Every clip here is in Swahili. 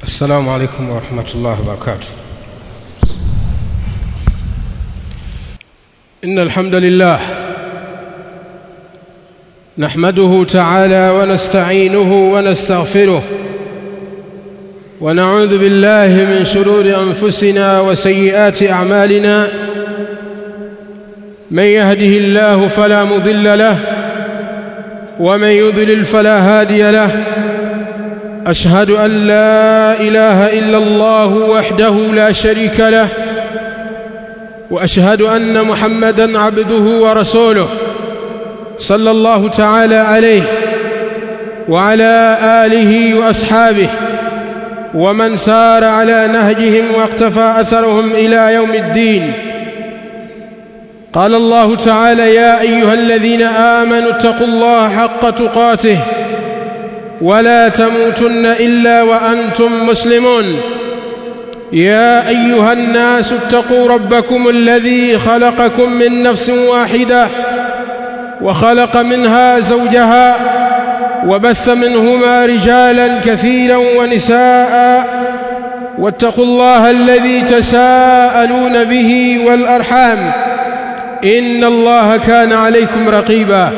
السلام عليكم ورحمة الله وبركاته. إن الحمد لله نحمده تعالى ونستعينه ونستغفره ونعوذ بالله من شرور أنفسنا وسيئات أعمالنا. من يهده الله فلا مضل له ومن يضلل فلا هادي له. أشهد أن لا إله إلا الله وحده لا شريك له وأشهد أن محمدًا عبده ورسوله صلى الله تعالى عليه وعلى آله وأصحابه ومن سار على نهجهم واقتفى أثرهم إلى يوم الدين. قال الله تعالى: يا أيها الذين آمنوا اتقوا الله حق تقاته ولا تموتن إلا وأنتم مسلمون. يا أيها الناس اتقوا ربكم الذي خلقكم من نفس واحدة وخلق منها زوجها وبث منهما رجالا كثيرا ونساء واتقوا الله الذي تساءلون به والأرحام إن الله كان عليكم رقيبا.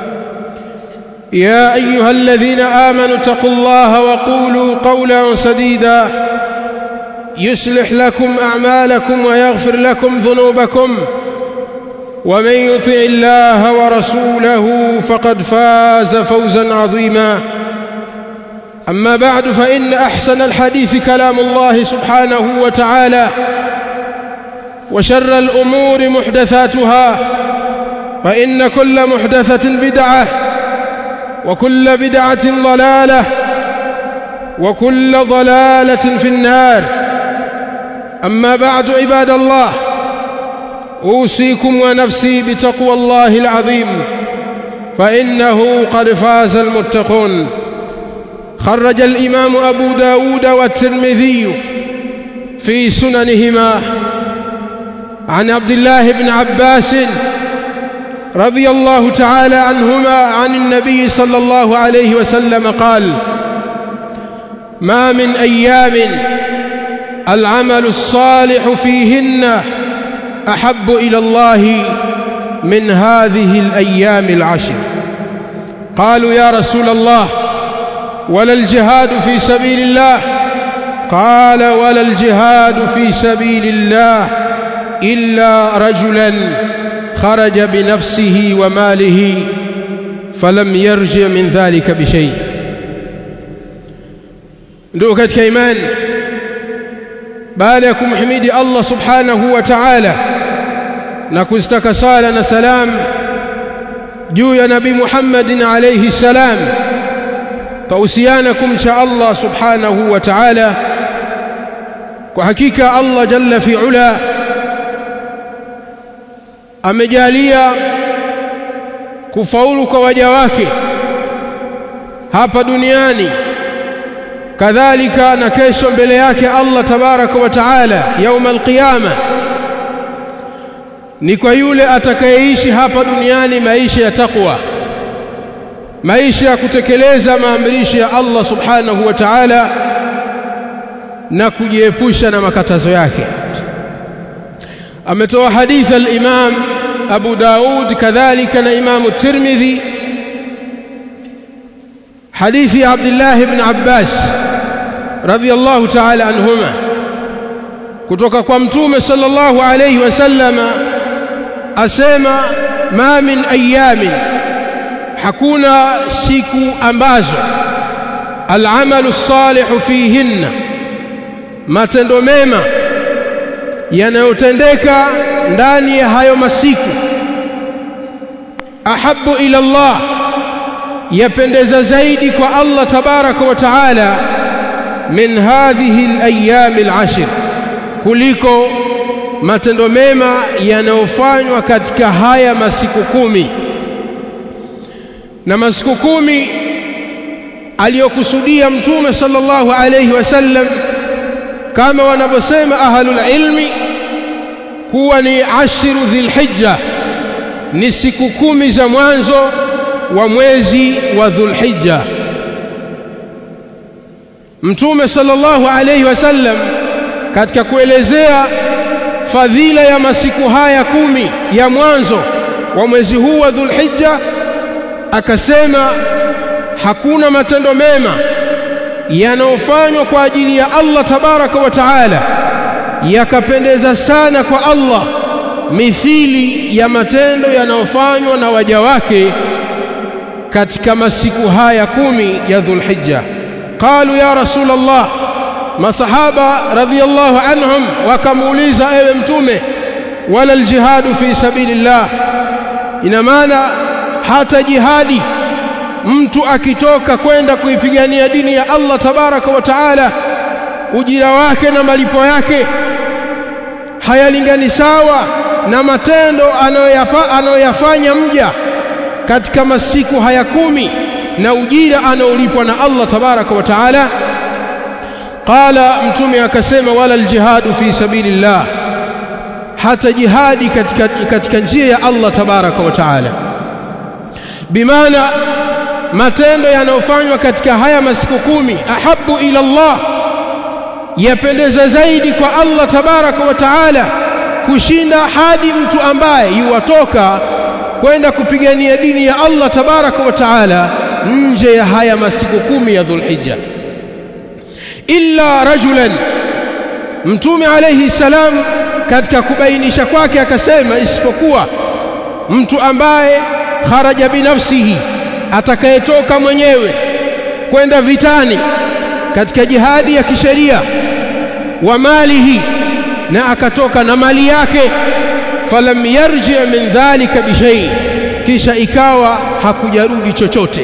يا أيها الذين آمنوا اتقوا الله وقولوا قولا سديدا يصلح لكم أعمالكم ويغفر لكم ذنوبكم ومن يطع الله ورسوله فقد فاز فوزا عظيما. أما بعد، فإن أحسن الحديث كلام الله سبحانه وتعالى، وشر الأمور محدثاتها، فإن كل محدثة بدعة وكل بدعة ضلالة وكل ضلالة في النار. أما بعد، عباد الله، أوصيكم ونفسي بتقوى الله العظيم، فإنه قد فاز المتقون. خرج الإمام أبو داود والترمذي في سننهما عن عبد الله بن عباس رضي الله تعالى عنهما عن النبي صلى الله عليه وسلم قال: ما من أيام العمل الصالح فيهن أحب إلى الله من هذه الأيام العشر. قالوا: يا رسول الله، ولا الجهاد في سبيل الله؟ قال: ولا الجهاد في سبيل الله إلا رجلا خرج بنفسه وماله فلم يرجع من ذلك بشيء. ndugu katika imani, baada ya kumhimidi Allah subhanahu wa ta'ala na kuzitaka sala na salam juu ya Nabii Muhammadin alayhi salam, tausiana kumcha Allah subhanahu wa ta'ala. Kwa hakika Allah jalla fi ula amejalia kufaulu kwa waja wake hapa duniani, kadhalika na kesho mbele yake Allah tabaraka wa taala yauma alqiyama. Ni kwa yule atakayeishi hapa duniani maisha ya taqwa, maisha ya kutekeleza maamrisho ya Allah subhanahu wa ta'ala na kujiepusha na makatazo yake. Ametoa hadithi al-Imam Abu Daud kadhalika na Imam Tirmidhi, hadithi ya Abdullah ibn Abbas radhiyallahu ta'ala anhuma kutoka kwa Mtume sallallahu alayhi wasallama asema: ma min ayamin, hakuna siku ambazo al-amalu salihu fihinna, matendo mema yanayotendeka ndani ya hayo masiku, ahabbu ila Allah, yapendeza zaidi kwa Allah tabaraka wa taala, min hadhihi al-ayyam al-ashr, kuliko matendo mema yanayofanywa katika haya masiku 10. Na masiku 10 aliyokusudia Mtume sallallahu alayhi wasallam, kama wanavyosema ahlul ilmi, kuwa ni ashru dhulhijja, ni siku 10 za mwanzo wa mwezi wa Dhulhijja. Mtume sallallahu alayhi wasallam katika kuelezea fadhila ya masiku haya 10 ya mwanzo wa mwezi huu wa Dhulhijja akasema hakuna matendo mema yanayofanywa kwa ajili ya Allah tabaraka wa taala yakapendeza sana kwa Allah mithili ya matendo yanayofanywa na waja wake katika masiku haya 10 ya Dhulhijja. Qalu ya Rasulullah, masahaba radhiyallahu anhum wakamuuliza, ewe mtume, wala aljihadu fi sabilillah, ina maana hata jihadi mtu akitoka kwenda kuipigania dini ya Allah tabaraka wa taala ujira wake na malipo yake hayalingani sawa na matendo anayoyafanya mja katika masiku haya 10 na ujira anaolipwa na Allah tabaraka wa taala? Qala, mtume akasema, wala aljihadu fi sabilillah, hata jihadi katika njia ya Allah tabaraka wa taala. Bimaana matendo yanayofanywa katika haya masiku 10 ahabu ila Allah, yapendeza zaidi kwa Allah tabaraka wa taala kushinda hadi mtu ambaye yuwatoka kwenda kupigania dini ya Allah tabaraka wa taala nje ya haya masiku 10 ya Dhulhijja. Illa rajulan, mtume alayhi salam katika kubainisha kwake akasema, isipokuwa mtu ambaye kharaja binafsihi, atakayetoka mwenyewe kwenda vitani katika jihadi ya kisheria, wa malihi, na akatoka na mali yake, falam yarji min dhalika bishay, kisha ikawa hakujarudi chochote.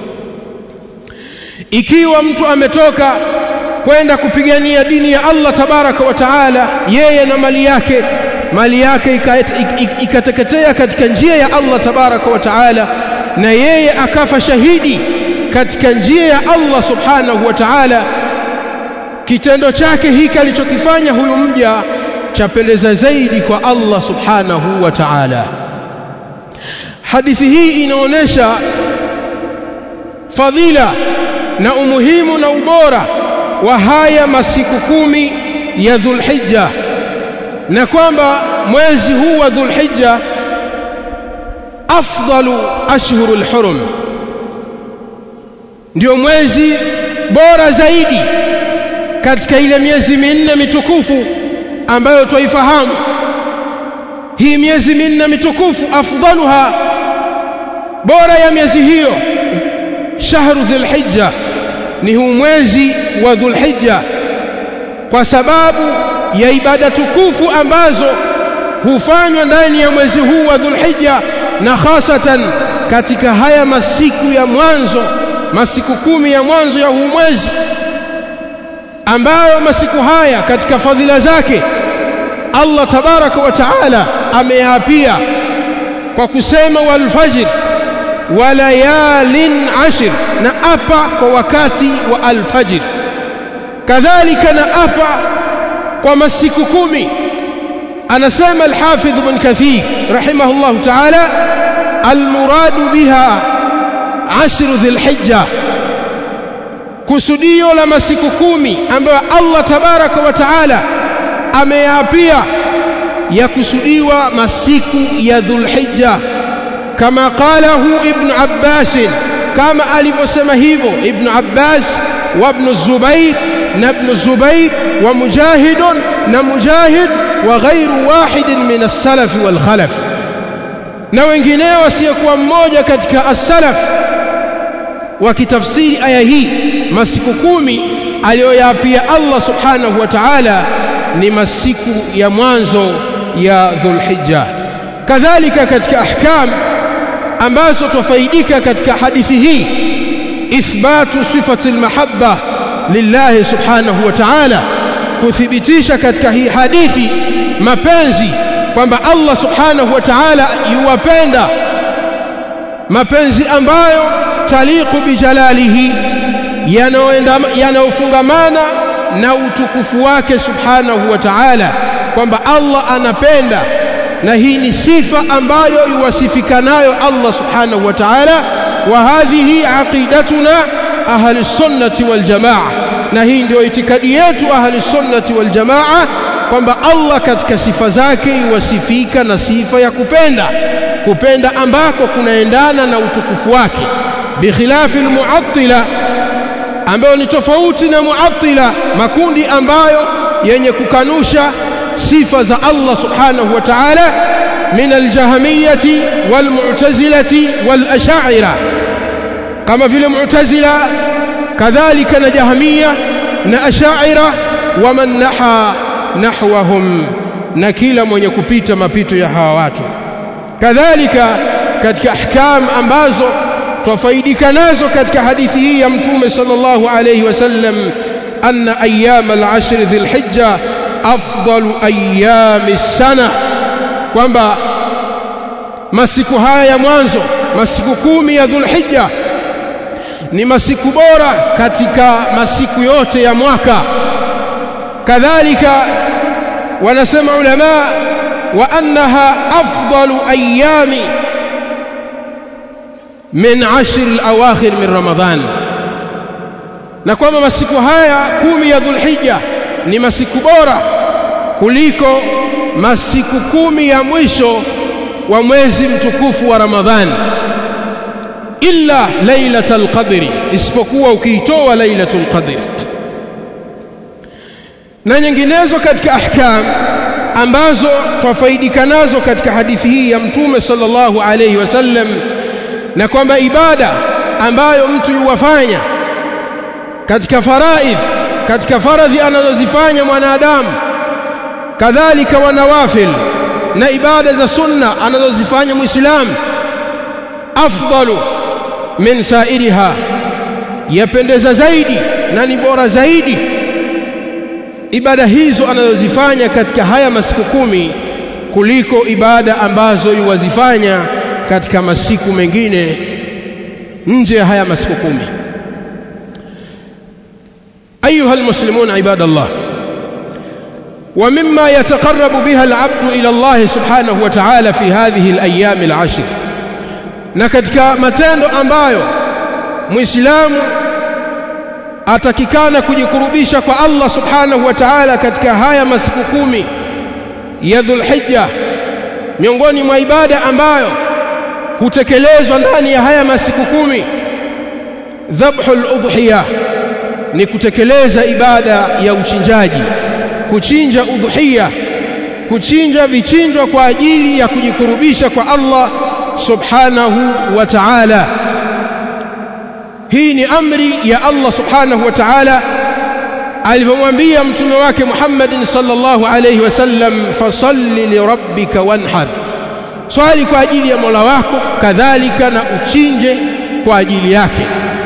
Ikiwa mtu ametoka kwenda kupigania dini ya Allah tabaraka wa taala, yeye na mali yake ikateketea katika njia ya Allah tabaraka wa taala, na yeye akafa shahidi katika njia ya Allah subhanahu wa ta'ala, kitendo chake hiki alichokifanya huyu mja chapendeza zaidi kwa Allah subhanahu wa ta'ala. Hadithi hii inaonesha fadhila na umuhimu na ubora wa haya masiku 10 ya Dhulhijja, na kwamba mwezi huu wa Dhulhijja afdalu ashhurul hurum, ndio mwezi bora zaidi katika ile miezi 4 mitukufu ambayo tuifahamu. Hii miezi 4 mitukufu, afdaluha, bora ya miezi hiyo, shahru Dhulhijja, ni huu mwezi wa Dhulhijja, kwa sababu ya ibada tukufu ambazo hufanywa ndani ya mwezi huu wa Dhulhijja, na hasatan katika haya masiku ya mwanzo, masiku 10 ya mwanzo ya huu mwezi, ambayo masiku haya katika fadhila zake Allah tabaraka wa taala ameapia kwa kusema, wal fajr wa layalin ashr, na apa kwa wakati wa alfajr, kadhalika na apa kwa masiku 10. Anasema al-Hafidh Ibn Kathir rahimahullahu ta'ala, al-muradu biha ashru Dhulhijja, kusudio la masiku 10 ambayo Allah tabaraka wa taala ameapia ya kusudiwa masiku ya Dhulhijja, kama qalahu Ibn Abbas, kama alivyosema hivyo Ibn Abbas wa Ibn Zubair na Ibn Zubair wa Mujahid na Mujahid wa ghairu wahid min as-salaf wal khalaf, na wengineo wasiokuwa mmoja katika as-salaf, wakitafsiri aya hii masiku 10 aliyoyapia Allah subhanahu wa ta'ala ni masiku ya mwanzo ya Dhulhijja. Kadhalika katika ahkam ambazo tufaidika katika hadithi hii, ithbatu sifati almahabba lillahi subhanahu wa ta'ala, kuthibitisha katika hii hadithi mapenzi, kwamba Allah subhanahu wa ta'ala yuwapenda, mapenzi ambayo taliqu bijalalihi, yanayofungamana na utukufu wake subhanahu wa ta'ala, kwamba Allah anapenda, na hii ni sifa ambayo yuwasifika nayo Allah subhanahu wa ta'ala. Wa hadhihi aqidatuna ahli sunnati wal jamaa, na hii ndio itikadi yetu ahli sunnati wal jamaa, kwamba Allah katika sifa zake yuwasifika na sifa ya kupenda ambako kunaendana na utukufu wake, bikhilafi almu'attila, ambayo ni tofauti na mu'attila, makundi ambayo yenye kukanusha sifa za Allah subhanahu wa ta'ala, min aljahmiyati walmu'tazilati walash'ira, kama vile mu'tazila kadhalika na jahmiya na ash'ira, wa man naha nahwahum, na kila mwenye kupita mapito ya hawa watu. Kadhalika katika ahkam ambazo twafaidika nazo katika hadithi hii ya Mtume sallallahu alayhi wasallam, anna ayyam al-ashr dhil-hijja afdalu ayyami as-sana, kwamba masiku haya ya mwanzo, masiku 10 ya Dhul-Hijja ni masiku bora katika masiku yote ya mwaka. Kadhalika wanasema ulama, wa annaha afdalu ayyami min 10 al-awakhir min Ramadhan, na kwamba masiku haya 10 ya Dhul-Hijja ni masiku bora kuliko masiku 10 ya mwisho wa mwezi mtukufu wa Ramadhani, illa lailatul qadri, isipokuwa ukiitoa lailatul qadri. Na nyinginezo katika ahkam ambazo twafaidika nazo katika hadithi hii ya Mtume sallallahu alayhi wasallam, na kwamba ibada ambayo mtu yuwafanya katika faraidh, katika faradhi anazozifanya mwanadamu, kadhalika wanawafil na ibada za sunna anazozifanya muislamu, afdalu min sairiha, yapendeza zaidi na ni bora zaidi ibada hizo anazozifanya katika haya masiku 10 kuliko ibada ambazo yuwazifanya katika masiku mengine nje ya haya masiku 10. أيها المسلمون عباد الله، ومما يتقرب بها العبد إلى الله سبحانه وتعالى في هذه الأيام العشر، نكتك matendo ambayo muislamu atakikana kujikurubisha kwa Allah subhanahu wa ta'ala katika haya masiku 10 ya Dhul-Hijja, miongoni mwa ibada ambayo hutekelezwa ndani ya haya masiku 10, dhabhul udhiyah, ni kutekeleza ibada ya uchinjaji, kuchinja udhuhiya, kuchinja vichinjwa kwa ajili ya kujikurubisha kwa Allah subhanahu wa ta'ala. Hii ni amri ya Allah subhanahu wa ta'ala alipomwambia mtume wake Muhammad sallallahu alayhi wasallam, fasalli li rabbika wanhar, swali kwa ajili ya Mola wako, kadhalika na uchinje kwa ajili yake.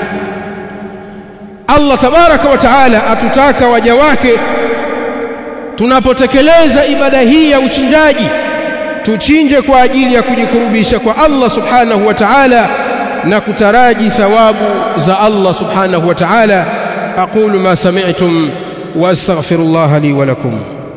Allah tabaraka wa taala atutaka waja wake tunapotekeleza ibada hii ya uchinjaji tuchinje kwa ajili ya kujikurubisha kwa Allah subhanahu wa ta'ala na kutaraji thawabu za Allah subhanahu wa ta'ala. aqulu ma sami'tum wa astaghfirullaha li wa lakum.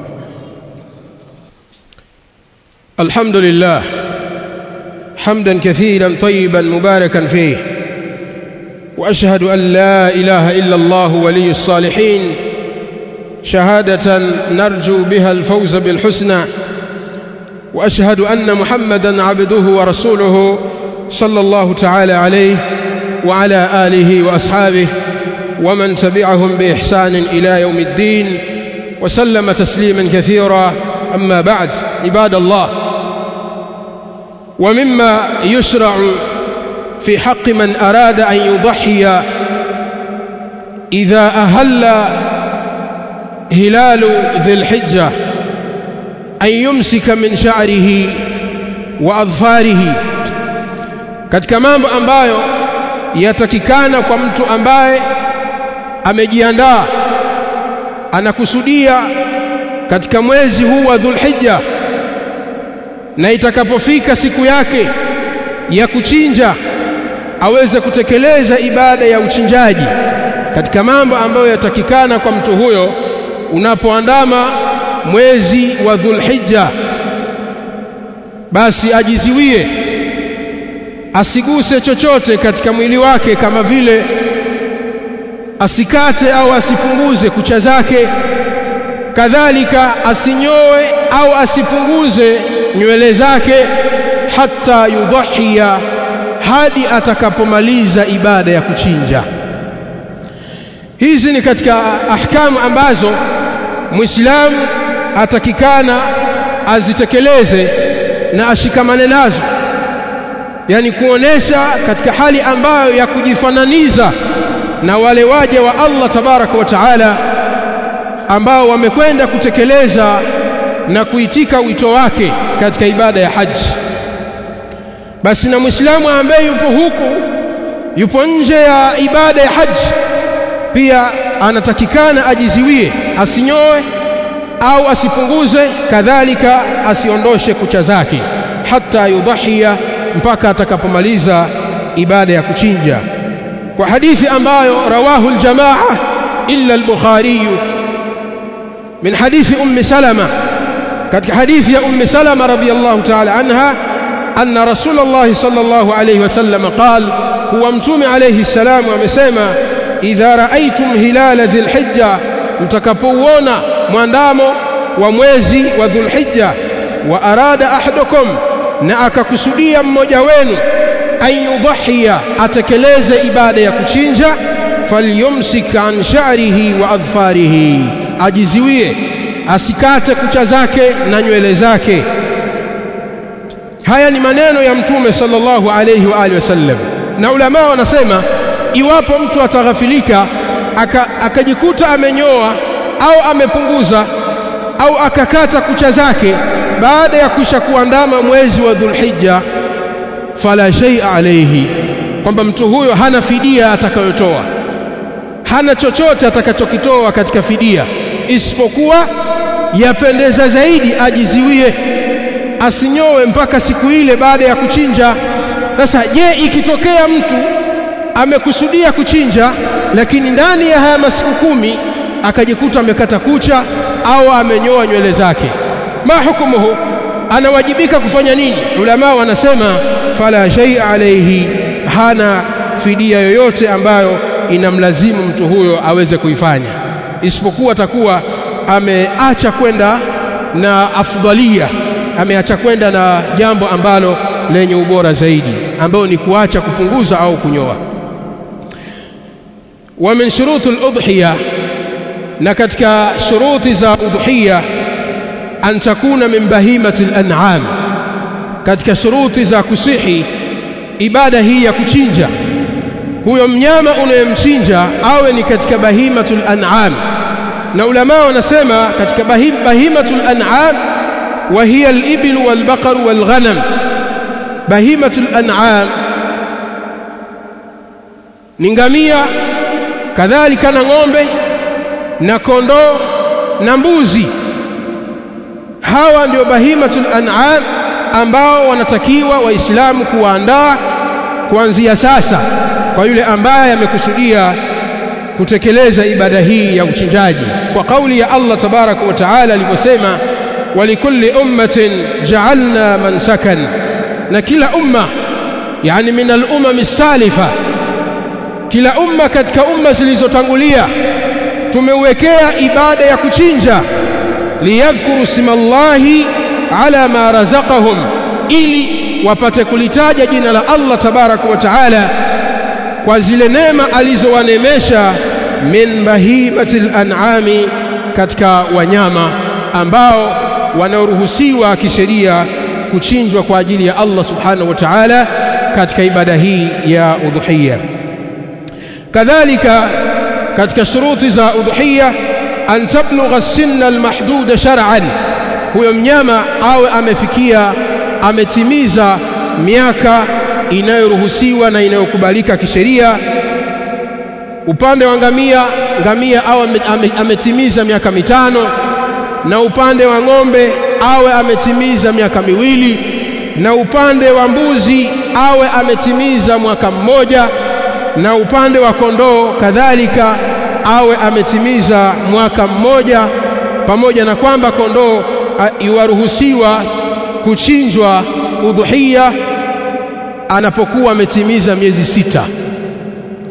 alhamdulillah hamdan kathiran tayyiban mubarakan fihi, وأشهد أن لا إله إلا الله ولي الصالحين شهادة نرجو بها الفوز بالحسنى، وأشهد أن محمدًا عبده ورسوله صلى الله تعالى عليه وعلى آله وأصحابه ومن تبعهم بإحسان إلى يوم الدين، وسلم تسليمًا كثيرا. أما بعد، عباد الله، ومما يشرع في حق من أراد أن يضحي إذا أهل هلال ذي الحجة أن يمسك من شعره وأظفاره. katika mambo ambayo yatakikana kwa mtu ambaye amejiandaa, anakusudia katika mwezi huu wa Dhul-Hijja, na itakapofika siku yake ya kuchinja aweze kutekeleza ibada ya uchinjaji. Katika mambo ambayo yatakikana kwa mtu huyo unapoandama mwezi wa Dhul-Hijja, basi ajiziwie asiguse chochote katika mwili wake, kama vile asikate au asipunguze kucha zake, kadhalika asinyoe au asipunguze nywele zake, hata yudhahia, hadi atakapomaliza ibada ya kuchinja. Hizi ni katika ahkamu ambazo Muislamu atakikana azitekeleze na ashikamane nazo, yani kuonesha katika hali ambayo ya kujifananiza na wale waja wa Allah tabaraka wa taala ambao wamekwenda kutekeleza na kuitika wito wake katika ibada ya haji. Basi na Muislamu ambaye yupo nje ya ibada ya haji pia anatakikana ajiziwie, asinyoe au asipunguze, kadhalika asiondoshe kucha zake, hata yudhahia, mpaka atakapomaliza ibada ya kuchinja, kwa hadithi ambayo rawahu aljamaa illa al-Bukhari min hadithi Salama, katika hadithi ya Salama radhiyallahu ta'ala anha anna Rasulullah sallallahu alayhi wasallam qala, huwa mtume alayhi salam amesema, idha raaitum hilala dhilhijja, mtakapouona mwandamo wa mwezi wa dhulhijja, wa arada ahadukum, na akakusudia mmoja wenu, ayudhahia, atekeleze ibada ya kuchinja, falyumsik an sha'rihi wa adfarihi, ajiziwie, asikate kucha zake na nywele zake. Haya ni maneno ya mtume sallallahu alayhi wa alihi wasallam. Na ulama wanasema iwapo mtu ataghafilika akajikuta amenyoa au amepunguza au akakata kucha zake baada ya kisha kuandama mwezi wa Dhulhijja, fala shay'a alayhi, kwamba mtu huyo hana fidia atakayotoa, hana chochote atakachokitoa katika fidia, isipokuwa yapendeza zaidi ajiziwie, asinyoe mpaka siku ile baada ya kuchinja. Sasa je, ikitokea mtu amekusudia kuchinja lakini ndani ya haya masiku 10 akajikuta amekata kucha au amenyoa nywele zake, ma hukumuhu, anawajibika kufanya nini? Ulama wanasema fala shay'a alayhi, hana fidia yoyote ambayo inamlazimu mtu huyo aweze kuifanya, isipokuwa atakuwa ameacha kwenda na afdalia, ameacha kwenda na jambo ambalo lenye ubora zaidi, ambao ni kuacha kupunguza au kunyoa. Wa min shuruti al-udhiya, na katika shuruti za udhiya, an takuna min bahimati al-an'am, katika shuruti za kusihi ibada hii ya kuchinja, huyo mnyama unayemchinja awe ni katika bahimatul an'am. Na ulama wanasema katika bahimatul an'am wa hiya al-ibil wal-baqar wal-ghanam. Bahimatul an'am ni ngamia, kadhalika na ng'ombe na kondoo na mbuzi. Hawa ndio bahimatul an'am ambao wanatakiwa waislamu kuandaa kuanzia sasa kwa yule ambaye amekusudia kutekeleza ibada hii ya uchinjaji, kwa kauli ya Allah tabaraka wa taala aliposema, walikulli ummatin ja'alna mansakan, na kila umma, yani min al-umam as-salifa, kila umma katika umma zilizotangulia tumewekea ibada ya kuchinja, liyadhkuru ismallahi ala ma razaqahum, ili wapate kulitaja jina la Allah tabaraka wa taala kwa zile neema alizowanemesha, min bahimatil an'ami, katika wanyama ambao wanaoruhusiwa kisheria kuchinjwa kwa ajili ya Allah subhanahu wa ta'ala katika ibada hii ya udhuhiyya. Kadhalika katika shuruti za udhuhiyya, an tablugha as-sinna al-mahduda shar'an, huyo mnyama awe ametimiza miaka inayoruhusiwa na inayokubalika kisheria. Upande wa ngamia awe ametimiza miaka 5, na upande wa ng'ombe awe ametimiza miaka 2, na upande wa mbuzi awe ametimiza mwaka 1, na upande wa kondoo kadhalika awe ametimiza mwaka 1, pamoja na kwamba kondoo yuwaruhusiwa kuchinjwa udhuhiyya anapokuwa ametimiza miezi 6.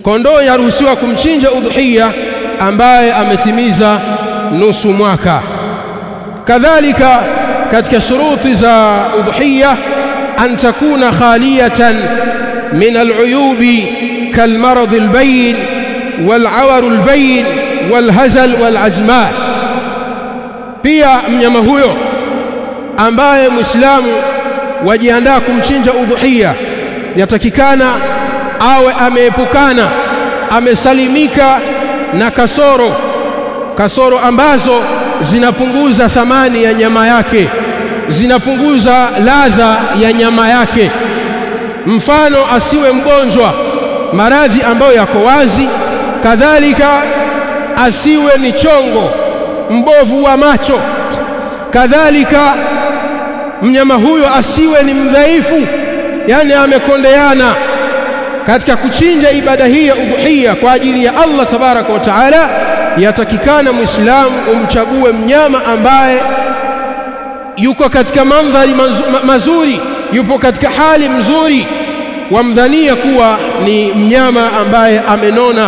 Kondoo yaruhusiwa kumchinja udhuhiya ambaye ametimiza nusu mwaka. Kadhalika katika shuruti za udhuhiya an takuna khaliyatan min al'uyubi kalmarad albayn wal'awar albayn walhazal wal'ajma. Pia mnyama huyo ambaye Muislamu wajiandaa kumchinja udhuhiya yatakikana awe ameepukana, amesalimika na kasoro ambazo zinapunguza thamani ya nyama yake, zinapunguza ladha ya nyama yake. Mfano, asiwe mgonjwa, maradhi ambayo yako wazi. Kadhalika asiwe ni chongo, mbovu wa macho. Kadhalika mnyama huyo asiwe ni mdhaifu, yani amekondeana. Katika kuchinja ibada hii ya udhuhiya kwa ajili ya Allah tabaraka wa taala, yatakikana Muislamu umchague mnyama ambaye yuko katika mandhari mazuri, yupo katika hali mzuri, wamdhania kuwa ni mnyama ambaye amenona.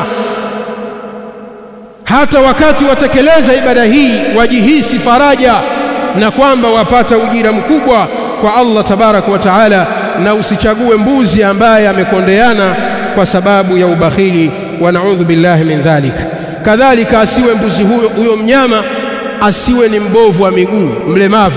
Hata wakati watekeleza ibada hii wajihisi faraja na kwamba wapata ujira mkubwa kwa Allah tabaraka wa taala. Na usichague mbuzi ambaye amekondeana kwa sababu ya ubakhili, wa naudhu billahi min dhalik. Kadhalika asiwe mbuzi huyo mnyama asiwe ni mbovu wa miguu, mlemavu,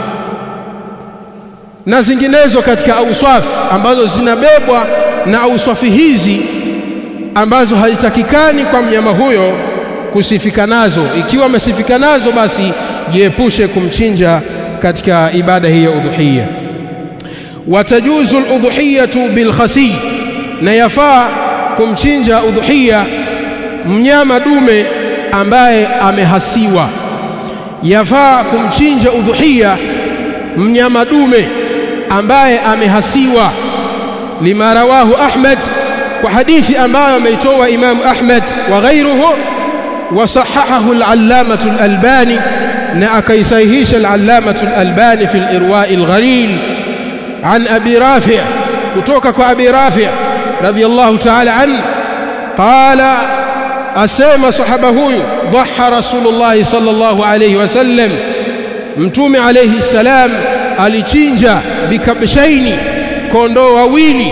na zinginezo katika auswafi ambazo zinabebwa na auswafi hizi ambazo haitakikani kwa mnyama huyo kusifika nazo. Ikiwa amesifika nazo, basi jiepushe kumchinja katika ibada hii ya udhuhiya. Watajuzu al-udhuhiyatu bil khasi, na yafaa kumchinja udhuhiya mnyama dume ambaye amehasiwa. Yafaa kumchinja udhuhiya mnyama dume ambaye amehasiwa, lima rawahu Ahmad, kwa hadithi ambayo ameitoa Imam Ahmad wa ghayruhu, wa sahahahu al-allamatu al-albani, na akaisahihisha al-allamatu al-albani fi al-irwa' al-ghalil an Abi Rafi', kutoka kwa Abi Rafi' radiyallahu ta'ala anhu, qala, asema sahaba huyu, dhaha Rasulullah sallallahu alayhi wasallam, mtume alayhi salam alichinja bikabshaini, kondoo wawili,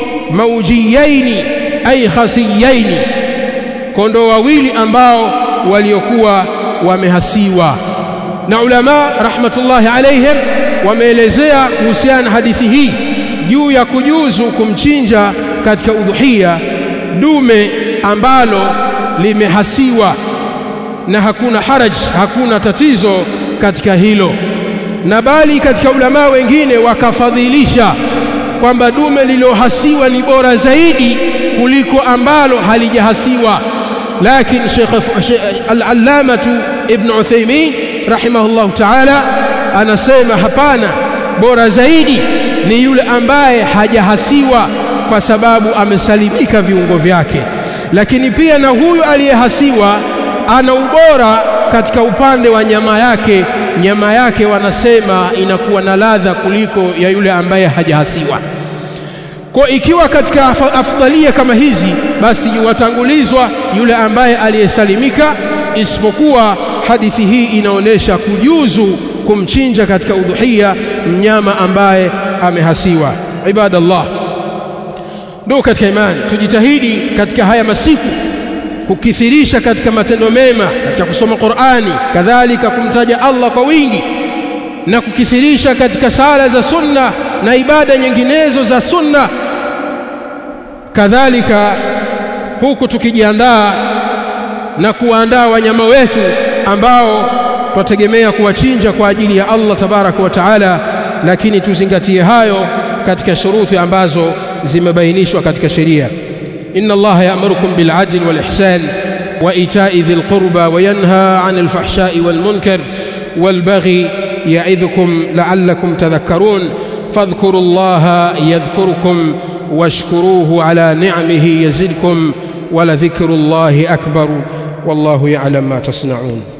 maujiyaini ay khasiyaini, kondoo wawili ambao waliokuwa wamehasiwa. Na ulama rahmatullahi alayhim wameelezea kuhusiana na hadithi hii juu ya kujuzu kumchinja katika udhuhiya dume ambalo limehasiwa, na hakuna haraj, hakuna tatizo katika hilo. Na bali katika ulama wengine wakafadhilisha kwamba dume lilohasiwa ni bora zaidi kuliko ambalo halijahasiwa. Lakini Sheikh al-Allamatu Ibn Uthaymeen rahimahullah ta'ala anasema hapana, bora zaidi ni yule ambaye hajahasiwa, kwa sababu amesalimika viungo vyake. Lakini pia na huyu aliyehasiwa ana ubora katika upande wa nyama yake. Nyama yake wanasema inakuwa na ladha kuliko ya yule ambaye hajahasiwa. Kwa ikiwa katika afdalia kama hizi, basi watangulizwa yule ambaye aliyesalimika, isipokuwa hadithi hii inaonesha kujuzu kumchinja katika udhuhiya mnyama ambaye amehasiwa. Ibadallah, ndio katika imani, tujitahidi katika haya masiku kukithirisha katika matendo mema, katika kusoma Qur'ani, kadhalika kumtaja Allah kwa wingi, na kukithirisha katika sala za sunna na ibada nyinginezo za sunna. Kadhalika huku tukijiandaa na kuandaa wanyama wetu ambao tutategemea kuwachinja kwa ajili ya Allah tabaraka wa taala, lakini tuzingatie hayo katika shuruti ambazo zimebainishwa katika sheria. Inna Allah ya'murukum bil 'adli wal ihsan wa ita'i dhil qurba wa yanha 'anil fahsha'i wal munkar wal baghi ya'idhukum la'allakum tadhakkarun. Fadhkurullaha yadhkurukum washkuruhu 'ala ni'amihi yazidkum wa la dhikrullahi akbar wallahu ya'lam ma tasna'un.